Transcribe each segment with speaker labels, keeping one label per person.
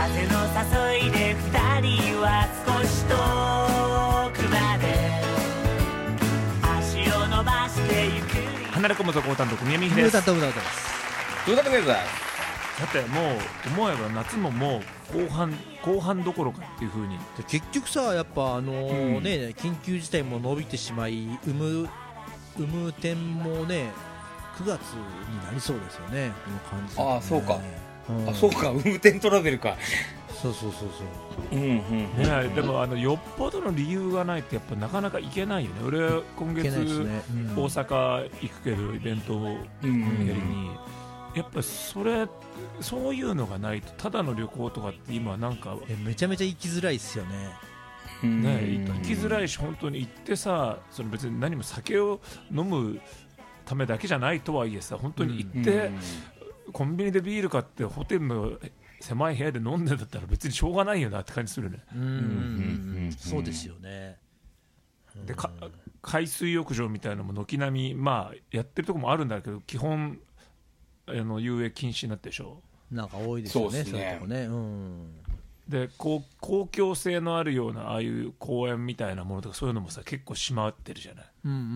Speaker 1: 風の誘いで二人は少し遠くまで足を伸ばしてゆく。
Speaker 2: 離れ込むとこう担当宮見秀です。
Speaker 3: 歌と歌です。
Speaker 4: 歌ってください。
Speaker 2: さてもう思えば夏ももう後半どころかっていう風に。
Speaker 3: 結局さ、やっぱね、緊急事態も伸びてしまい、産む点もね9月になりそうですよね、この感じだとね。
Speaker 4: ああそうか、
Speaker 3: うん、
Speaker 4: あそうか、運転トラベルか。
Speaker 3: そうそう
Speaker 4: うんうん、
Speaker 2: ね、でもよっぽどの理由がないとやっぱなかなか行けないよね。俺今月、
Speaker 3: いけないですね、うん、
Speaker 2: 大阪行くけどイベントをやりに、やっぱそういうのがないとただの旅行とかって今なんか
Speaker 3: めちゃめちゃ行きづらいですよね。
Speaker 2: ね、行きづらいし、本当に行ってさ、その別に何も酒を飲むためだけじゃないとはいえさ、本当に行って、コンビニでビール買ってホテルの狭い部屋で飲んでだったら別にしょうがないよなって感じするね。
Speaker 3: そうですよね。
Speaker 2: で海水浴場みたいなのも軒並み、まあ、やってるところもあるんだけど基本遊泳禁止になってるでしょ。
Speaker 3: なんか多いですよね、
Speaker 4: そういうとこね。
Speaker 2: で公共性のあるようなああいう公園みたいなものとかそういうのもさ結構閉まってるじゃない。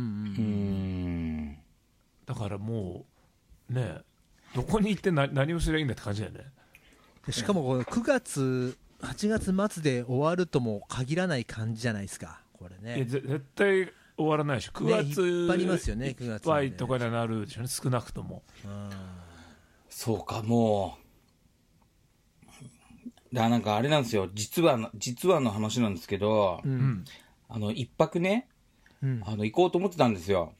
Speaker 2: だからもうね、どこに行って何をすればいいんだって感じだよね。
Speaker 3: しかもこの9月8月末で終わるとも限らない感じじゃないですか、これね。
Speaker 2: いや絶対終わらないでしょ。9月
Speaker 3: 引っ張りますよね、9月
Speaker 2: いっぱいとかになるでしょうね、少なくとも。
Speaker 4: そうか、もうなんかあれなんですよ、実はの話なんですけど、一泊ね、行こうと思ってたんですよ、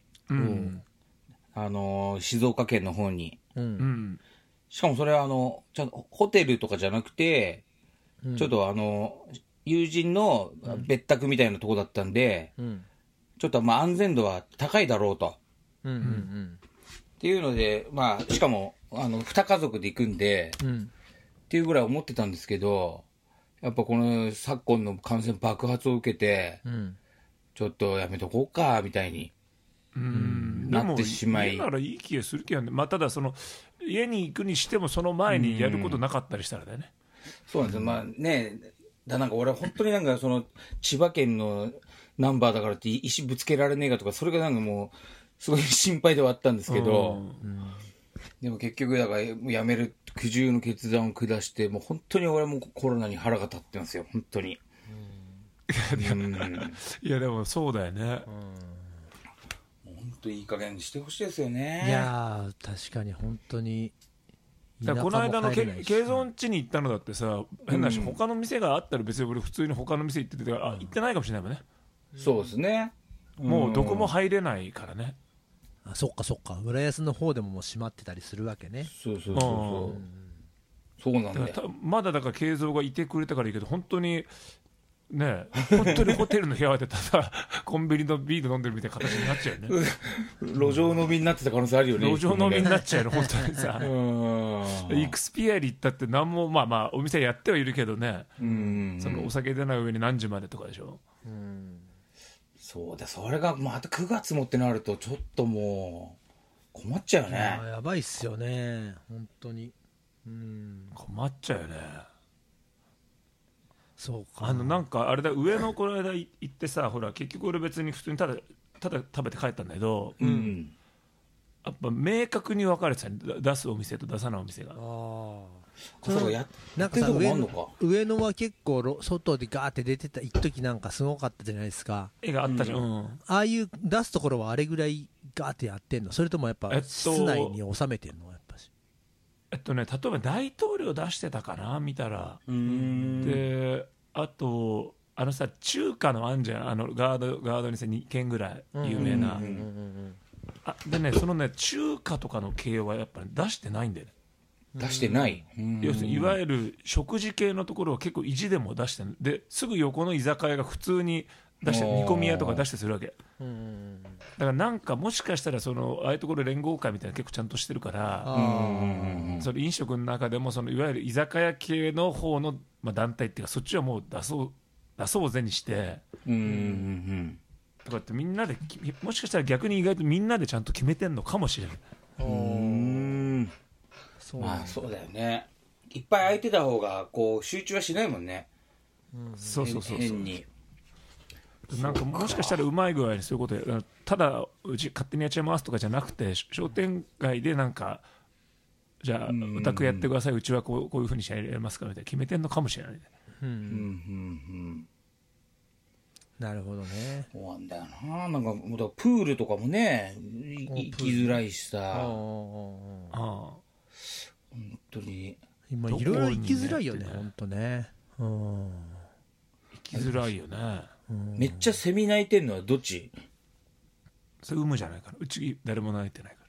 Speaker 4: 静岡県の方に。しかもそれはちゃんとホテルとかじゃなくて、ちょっと友人の別宅みたいなとこだったんで、ちょっとまあ安全度は高いだろうと、っていうので、まあしかも2家族で行くんで、っていうぐらい思ってたんですけど、やっぱこの昨今の感染爆発を受けて、ちょっとやめとこうかみたいになってしまい。
Speaker 2: でも家ならいい気がするけどね、まあ、ただ家に行くにしてもその前にやることなかったりしたらだよね。
Speaker 4: そうなんですよ、まあね、なんか俺は本当になんか千葉県のナンバーだからって石ぶつけられねえかとか、それがなんかもうすごい心配ではあったんですけど、でも結局だからやめる苦渋の決断を下して、もう本当に俺もコロナに腹が立ってますよ、本当に。
Speaker 2: いやでもそうだよね。
Speaker 4: 本当いい加減にしてほしいですよね。
Speaker 3: いや確かに本当に。
Speaker 2: だからこの間のケイゾン家に行ったのだってさ、変な話、他の店があったら別に俺普通に他の店行ってて、行ってないかもしれないもんね。
Speaker 4: そうですね。
Speaker 2: もうどこも入れないからね。
Speaker 3: あ、そっかそっか、浦安の方でももう閉まってたりするわけね。
Speaker 4: そうなんだよ。
Speaker 2: まだだから慶三がいてくれたからいいけど、本当にね、本当にホテルの部屋でただコンビニのビール飲んでるみたいな形になっちゃうよね。
Speaker 4: 路上飲みになってた可能性あるよね。
Speaker 2: 路上飲みになっちゃうの本当にさ。イクスピアリ行ったって何もまあお店やってはいるけどね、そのお酒出ない上に何時までとかでしょ。
Speaker 4: そうだ、それがまた9月もってなるとちょっともう困っちゃうよね。
Speaker 3: やばいっすよね本当に。
Speaker 2: 困っちゃうよね。
Speaker 3: そうか。
Speaker 2: なんかあれだ、上野この間行ってさ、ほら結局俺別に普通にただ食べて帰ったんだけど、やっぱ明確に分かれてた、出すお店と出さないお店が。
Speaker 3: なんかさ、上野は結構外でガーって出てた一時なんかすごかったじゃないですか。
Speaker 2: 絵があったじゃん。
Speaker 3: ああいう出すところはあれぐらいガーってやってんの？それともやっぱ室内に収めてんの？やっぱし
Speaker 2: 例えば大統領出してたかな見たら。であとさ中華のあんじゃん、ガードにさ2軒ぐらい有名な。でね、そのね中華とかの系はやっぱり出してないんだよね。
Speaker 4: 出してない。
Speaker 2: 要するにいわゆる食事系のところは結構意地でも出してる。ですぐ横の居酒屋が普通に出して、煮込み屋とか出してするわけ。だからなんかもしかしたらああいうところ連合会みたいな結構ちゃんとしてるから、その飲食の中でもいわゆる居酒屋系の方の、団体っていうかそっちはもう出そうぜにしてとかってみんなで、もしかしたら逆に意外とみんなでちゃんと決めてんのかもしれない。
Speaker 4: まあそうだよね。 いっぱい空いてた方がこう集中はしないもんね。
Speaker 2: そう
Speaker 4: 変に
Speaker 2: なんかもしかしたらうまい具合にそういうことや、ただうち勝手にやっちゃいますとかじゃなくて、商店街でなんかじゃあお宅やってください、うちはこういうふうにしてやりますかみたいな決めてんのかもしれないね。
Speaker 3: なるほどね。
Speaker 4: そうなんだよな。なんかプールとかもね行きづらいしさ、本当に
Speaker 3: 今いろいろ行きづらいよね、本当ね。
Speaker 2: 行きづらいよね。
Speaker 4: めっちゃセミ鳴いてんのはどっち？
Speaker 2: それ有無じゃないから、うち誰も鳴いてないから。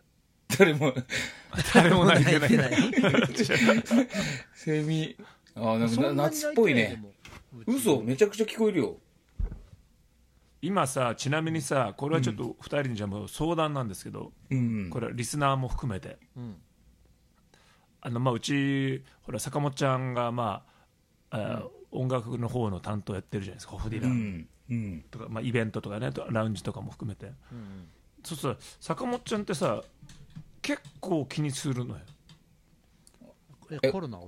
Speaker 4: 誰も
Speaker 2: 鳴いてない
Speaker 4: セミ、なんか夏っぽいね。嘘、めちゃくちゃ聞こえるよ。
Speaker 2: 今さ、ちなみにさ、これはちょっと2人にじゃもう相談なんですけど、これはリスナーも含めて、うちほら坂本ちゃんが音楽の方の担当やってるじゃないですか、ホフディランとか、イベントとかね、ラウンジとかも含めて、そうすると坂本ちゃんってさ結構気にするのよ。
Speaker 3: コロナを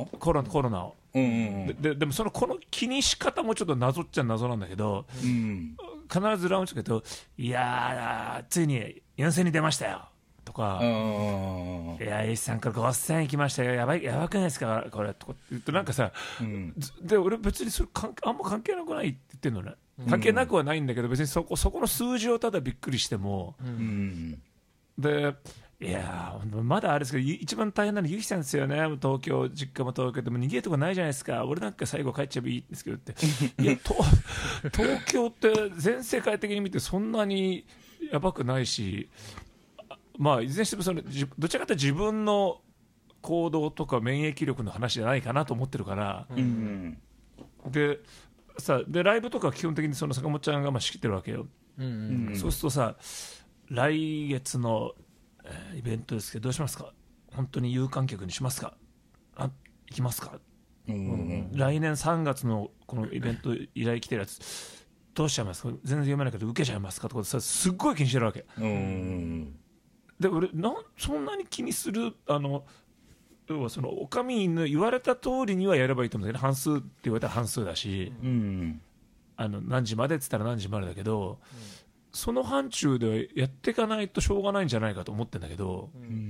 Speaker 2: でもこの気にし方もちょっと謎っちゃ謎なんだけど、必ずラウンジとか言うと、いやーついに4戦に出ましたよとか、いや石さんから5000行きましたよ、やばくないですかこれとか言うと、なんかさ、で俺別にそれあんま関係なくないって言ってるのね。関係なくはないんだけど、別にそこの数字をただびっくりしても、でいやまだあれですけど、一番大変なのはゆきさんですよね。東京、実家も東京でも逃げるとこないじゃないですか。俺なんか最後帰っちゃえばいいんですけどっていや東京って全世界的に見てそんなにやばくないし、いずれにしてもどちらかというと自分の行動とか免疫力の話じゃないかなと思ってるから、でライブとか基本的にその坂本ちゃんが仕切ってるわけよ。そうするとさ、来月のイベントですけどどうしますか、本当に有観客にしますか、行きますか、来年3月のこのイベント依頼来てるやつどうしちゃいますか、全然読めないけど受けちゃいますかとかさ、すっごい気にしてるわけ。で俺そんなに気にする、要はそのおかみの言われた通りにはやればいいと思うんだけど、半数って言われたら半数だし、何時までって言ったら何時までだけど、その範疇でやっていかないとしょうがないんじゃないかと思ってるんだけど、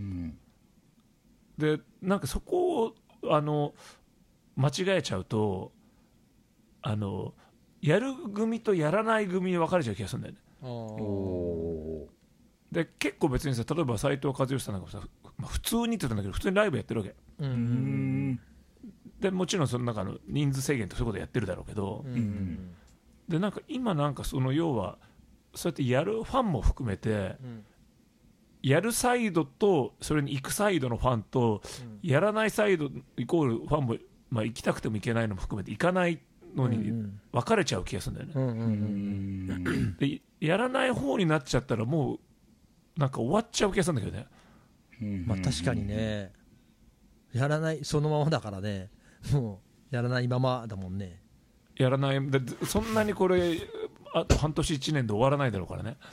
Speaker 2: でなんかそこを間違えちゃうとやる組とやらない組に分かれちゃう気がするんだよね。で結構別にさ、例えば斉藤和義さんなんかさ、普通にって言ったんだけど普通にライブやってるわけ、でもちろんその中の人数制限とそういうことやってるだろうけど、でなんか今なんかその要はそうやってやるファンも含めて、やるサイドとそれに行くサイドのファンと、やらないサイドイコールファンも、行きたくても行けないのも含めて行かないのに分かれちゃう気がするんだよね。でやらない方になっちゃったらもうなんか終わっちゃう気がするんだけどね。
Speaker 3: 確かにね、やらないそのままだからね、もうやらないままだもんね。
Speaker 2: やらないでそんなにこれあと半年1年で終わらないだろうからね。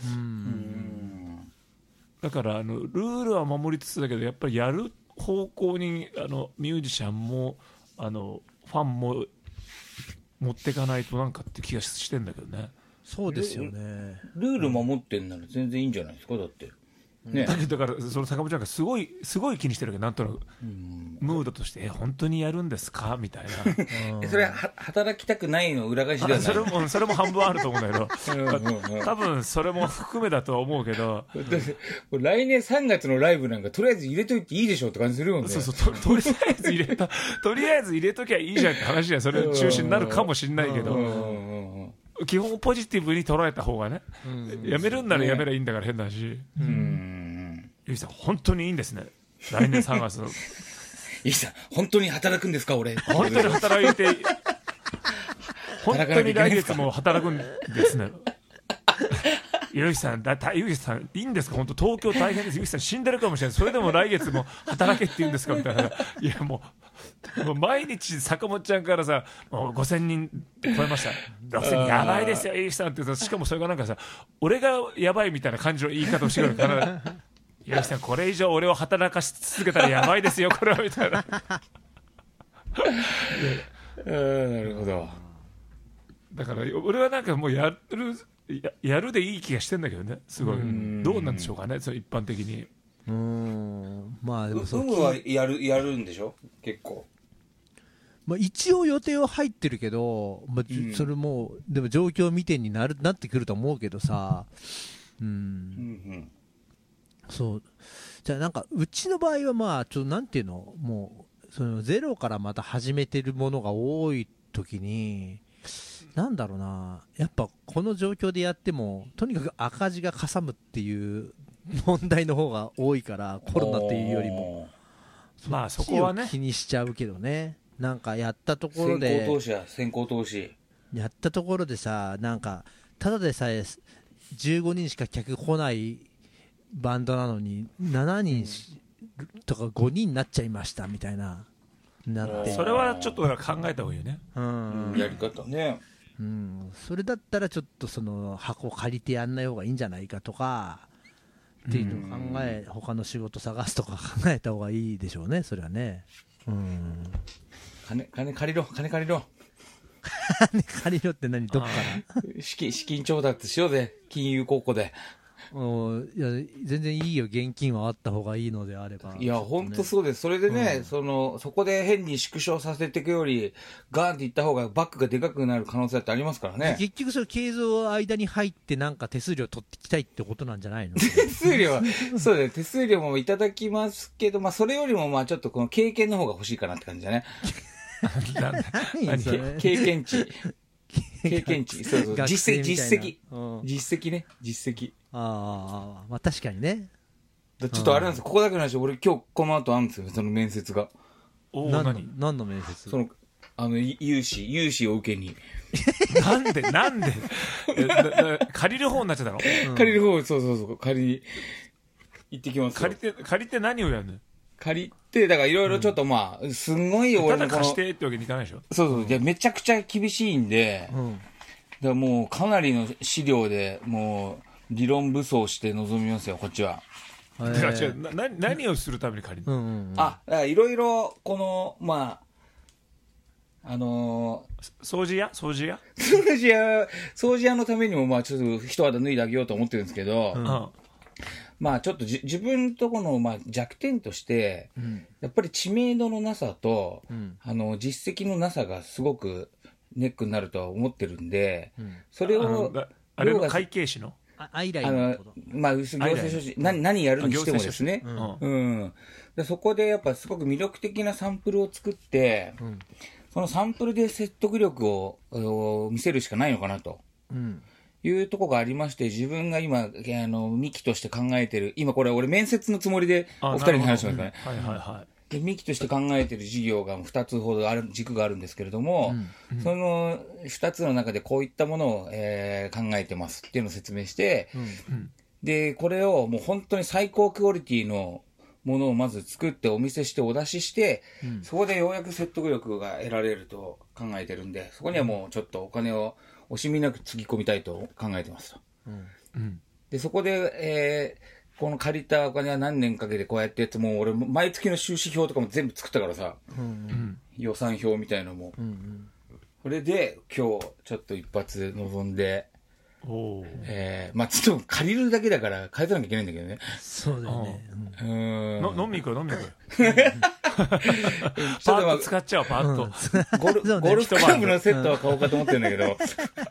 Speaker 2: だからルールは守りつつだけど、やっぱりやる方向にミュージシャンもファンも持っていかないとなんかって気がしてんだけどね。
Speaker 3: そうですよね。
Speaker 4: ルール守ってんなら全然いいんじゃないですか、だってね。
Speaker 2: だからその坂本ちゃんがすごい気にしてるけど、なんとなくムードとして本当にやるんですかみたいな
Speaker 4: それは働きたくないの裏返しではない。
Speaker 2: それも半分あると思うんだけど多分それも含めだとは思うけど
Speaker 4: 来年3月のライブなんかとりあえず入れといていいでしょって感じするよね。
Speaker 2: とりあえず入れときゃいいじゃんって話で、それ中止になるかもしれないけど、基本ポジティブに捉えた方がね、やめるんならやめりゃいいんだから変だし、ゆきさん本当にいいんですね、来年3月の
Speaker 4: ゆきさん本当に働くんですか、俺
Speaker 2: 本当に働いて本当に来月も働くんですねゆきさんいいんですか、本当東京大変です、ゆきさん死んでるかもしれない、それでも来月も働けって言うんですかみたいな、いやもう毎日坂本ちゃんからさ、もう5000人超えました、6000人やばいですよゆきさんってさ、しかもそれがなんかさ、俺がやばいみたいな感じの言い方をしてくるからゆきさんこれ以上俺を働かし続けたらやばいですよこれはみたいな
Speaker 4: なるほど。
Speaker 2: だから俺はなんかもうやるでいい気がしてんだけどね、すごい。どうなんでしょうかね、その一般的に。
Speaker 3: まあでも
Speaker 4: はやるんでしょ結構。
Speaker 3: まあ、一応予定は入ってるけど、まあそれもでも状況見てになってくると思うけどさ、そうじゃあなんかうちの場合はまあちょっとなんていうの、もうそのゼロからまた始めてるものが多い時に、なんだろうな、やっぱこの状況でやってもとにかく赤字がかさむっていう問題の方が多いから、コロナっていうよりも
Speaker 2: まあそこはね
Speaker 3: 気にしちゃうけどね。なんかやったところで
Speaker 4: 先行投資
Speaker 3: やったところでさ、なんかただでさえ15人しか客来ないバンドなのに7人とか5人になっちゃいましたみたいな、なって、
Speaker 2: それはちょっと考えた方がいいよね、
Speaker 4: やり方ね。
Speaker 3: それだったらちょっとその箱借りてやんない方がいいんじゃないかとかっていうのを他の仕事探すとか考えた方がいいでしょうね、それはね。
Speaker 4: 金借りろ金借りろ
Speaker 3: 借りろって何、どっから
Speaker 4: 資金調達しようぜ、金融公庫で。
Speaker 3: いや全然いいよ、現金はあった方がいいのであれば。
Speaker 4: いや、本当そうです。それでね、そこで変に縮小させていくより、ガーンっていった方がバックがでかくなる可能性ってありますからね。
Speaker 3: 結局、それ、経済間に入って、なんか手数料取ってきたいってことなんじゃないの
Speaker 4: 手数料は、そうだね、手数料もいただきますけど、まあ、それよりも、まあ、ちょっとこの経験の方が欲しいかなって感じだね。経験値。経験値。そうそう。実績ね。実績。
Speaker 3: まあ確かにね。
Speaker 4: ちょっとあれなんですよ。ここだけの話、俺今日この後あるんですよ。その面接が。
Speaker 3: 何の面接？
Speaker 4: 融資を受けに。
Speaker 2: なんで借りる方になっちゃったの？
Speaker 4: 借りる方、そう借り行ってきますよ。
Speaker 2: 借りて何をやるの？
Speaker 4: 借りて、だからいろいろちょっとまあ、すんごい
Speaker 2: 俺のただ貸してってわけにいかないでしょ。
Speaker 4: そういや、めちゃくちゃ厳しいんで、だからもうかなりの資料でもう理論武装して臨みますよ、こっちは。
Speaker 2: だから違う、何をするために借りるの？
Speaker 4: だからいろいろこのまあ
Speaker 2: 掃除屋
Speaker 4: のためにもまあちょっと一肌脱いであげようと思ってるんですけど。まあちょっと自分とこのまあ弱点として、やっぱり知名度のなさと、実績のなさがすごくネックになるとは思ってるんで、それを、
Speaker 2: あれの会計士の
Speaker 3: アイラインのこと。
Speaker 4: まあ行政書士、何やるにしてもですね、でそこでやっぱすごく魅力的なサンプルを作って、そのサンプルで説得力を見せるしかないのかなと。いうとこがありまして、自分が今、ミキとして考えてる、今これ俺面接のつもりでお二人に話しますからね。でミキとして考えてる事業が2つほど軸があるんですけれども、その2つの中でこういったものを、考えてますっていうのを説明して、で、これをもう本当に最高クオリティのものをまず作ってお見せしてお出しして、そこでようやく説得力が得られると考えてるんで、そこにはもうちょっとお金を惜しみなくつぎ込みたいと考えてますと。で、そこで、この借りたお金は何年かけてこうやってやって、もう俺、毎月の収支表とかも全部作ったからさ、予算表みたいのも。それで、今日、ちょっと一発臨んで、まあちょっと借りるだけだから返さなきゃいけないんだけどね。
Speaker 3: そうだよね。
Speaker 2: 飲み行こう。パート使っちゃおう、パート。
Speaker 4: ゴルフクラブのセットは買おうかと思ってるんだけど。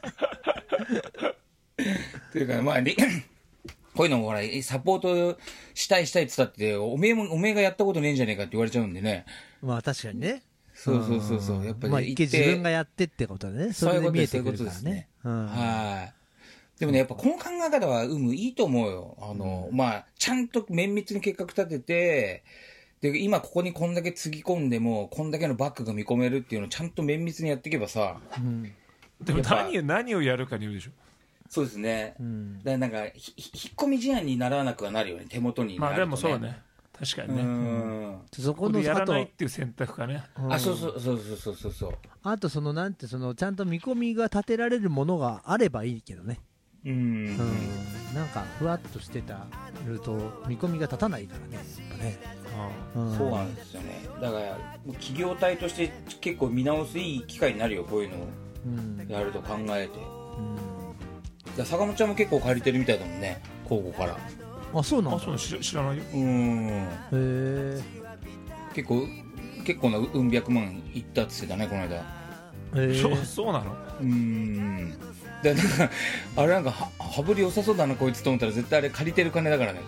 Speaker 4: というか、まあ、こういうのもほら、サポートしたいって言ったって、おめえがやったことねえんじゃねえかって言われちゃうんでね。
Speaker 3: まあ確かにね。
Speaker 4: そう。やっぱり。
Speaker 3: まあ一見自分がやってってことだね。それで見えてくるからね。
Speaker 4: はい。でもね、やっぱこの考え方は、いいと思うよ。まあ、ちゃんと綿密に計画立てて、で、今ここにこんだけつぎ込んでも、こんだけのバックが見込めるっていうのをちゃんと綿密にやっていけばさ。
Speaker 2: でも何をやるかによるでしょ。
Speaker 4: そうですね。だからなんか、引っ込み思案にならなくはなるよね、手元に。
Speaker 2: まあでもそうね。確かにね。
Speaker 3: そこの
Speaker 2: やらないっていう選択かね。
Speaker 4: そう。
Speaker 3: あとちゃんと見込みが立てられるものがあればいいけどね。なんかふわっとしてたると見込みが立たないからね、やっぱね。
Speaker 4: そうなんですよね。だから企業体として結構見直すいい機会になるよ、こういうのをやると考えて。だ坂本ちゃんも結構借りてるみたいだもんね、高校から。
Speaker 3: あ、そうなんだ。
Speaker 2: 知らないよ。
Speaker 3: へえ。
Speaker 4: 結構なうん百万いったって言ってたね、この間。
Speaker 2: そうなの。
Speaker 4: だからあれなんか羽振り良さそうだなこいつと思ったら、絶対あれ借りてる金だからね。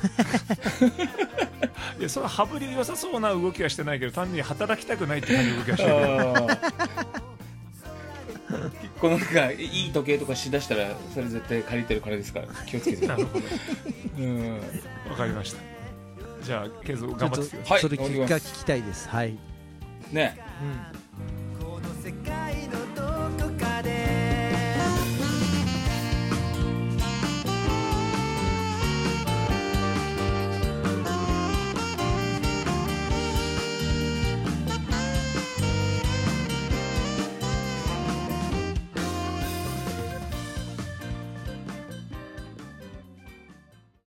Speaker 2: いや、その羽振り良さそうな動きはしてないけど、単に働きたくないっていう動きはしてる。
Speaker 4: このなんかいい時計とかしだしたら、それ絶対借りてる金ですから、気をつけて。
Speaker 2: なるほど。わかりました。じゃあ継続頑張ってください。
Speaker 3: それが聞きたいです。はい。
Speaker 4: ね。
Speaker 1: この世界